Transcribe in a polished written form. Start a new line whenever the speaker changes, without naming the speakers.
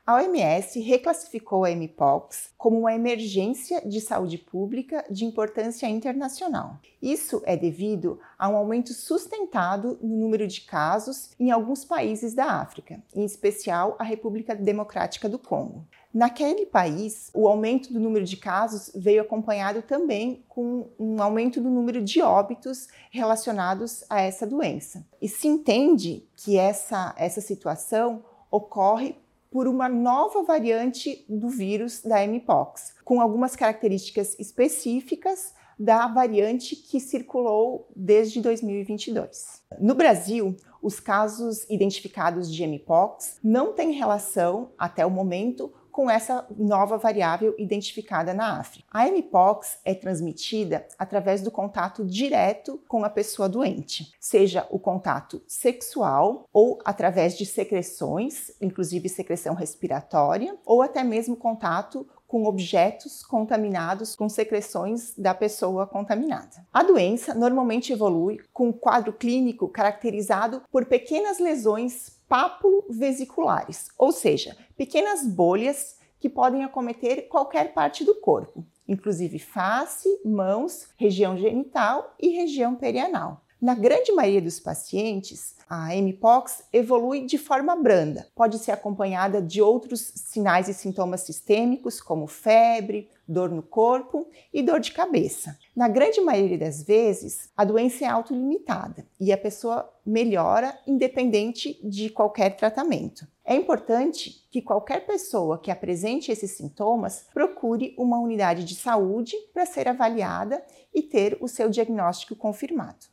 A OMS reclassificou a mpox como uma emergência de saúde pública de importância internacional. Isso é devido a um aumento sustentado no número de casos em alguns países da África, em especial a República Democrática do Congo. Naquele país, o aumento do número de casos veio acompanhado também com um aumento do número de óbitos relacionados a essa doença. E se entende que essa situação ocorre por uma nova variante do vírus da mpox, com algumas características específicas da variante que circulou desde 2022. No Brasil, os casos identificados de mpox não têm relação, até o momento, com essa nova variável identificada na África. A mpox é transmitida através do contato direto com a pessoa doente, seja o contato sexual ou através de secreções, inclusive secreção respiratória, ou até mesmo contato com objetos contaminados com secreções da pessoa contaminada. A doença normalmente evolui com um quadro clínico caracterizado por pequenas lesões papulo-vesiculares, ou seja, pequenas bolhas que podem acometer qualquer parte do corpo, inclusive face, mãos, região genital e região perianal. Na grande maioria dos pacientes, a mpox evolui de forma branda. Pode ser acompanhada de outros sinais e sintomas sistêmicos, como febre, dor no corpo e dor de cabeça. Na grande maioria das vezes, a doença é autolimitada e a pessoa melhora independente de qualquer tratamento. É importante que qualquer pessoa que apresente esses sintomas procure uma unidade de saúde para ser avaliada e ter o seu diagnóstico confirmado.